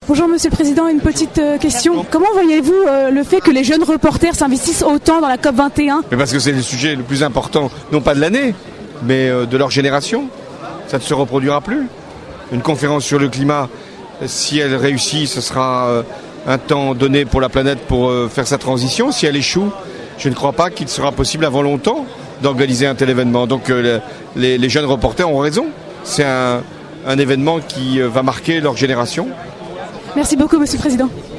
Bonjour Monsieur le Président, une petite question. Comment voyez-vous le fait que les jeunes reporters s'investissent autant dans la COP21 ? Mais parce que c'est le sujet le plus important, non pas de l'année, mais de leur génération. Ça ne se reproduira plus. Une conférence sur le climat, si elle réussit, ce sera un temps donné pour la planète pour faire sa transition. Si elle échoue, je ne crois pas qu'il sera possible avant longtemps d'organiser un tel événement. Donc les jeunes reporters ont raison. C'est un événement qui va marquer leur génération. Merci beaucoup Monsieur le Président.